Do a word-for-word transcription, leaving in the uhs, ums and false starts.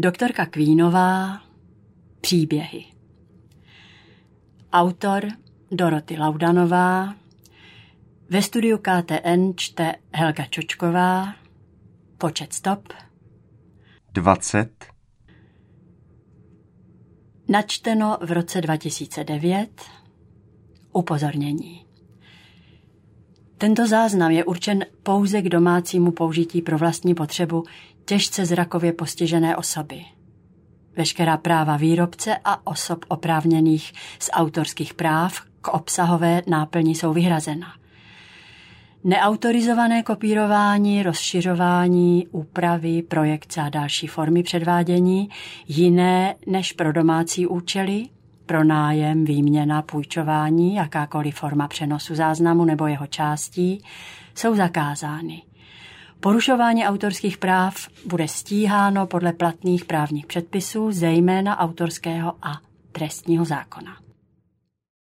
Doktorka Queenová, příběhy. Autor Doroty Laudanová, ve studiu K T N čte Helga Čočková, počet stop dvacet. Načteno v roce dva tisíce devět. Upozornění. Tento záznam je určen pouze k domácímu použití pro vlastní potřebu těžce zrakově postižené osoby. Veškerá práva výrobce a osob oprávněných z autorských práv k obsahové náplni jsou vyhrazena. Neautorizované kopírování, rozšiřování, úpravy, projekce a další formy předvádění, jiné než pro domácí účely, pronájem, výměna, půjčování, jakákoliv forma přenosu záznamu nebo jeho částí, jsou zakázány. Porušování autorských práv bude stíháno podle platných právních předpisů, zejména autorského a trestního zákona.